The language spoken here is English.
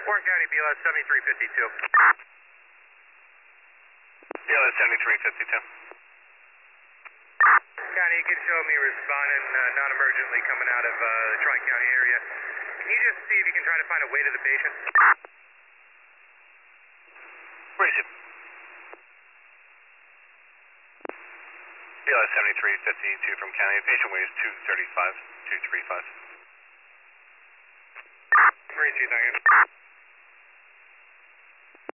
Warren County, BLS 7352. BLS 7352. County, you can show me responding non-emergently coming out of the Tri-County area. Can you just see if you can try to find a way to the patient? Where is it? BLS 7352 from County. Patient weighs 235, 235. Where is he, thank you.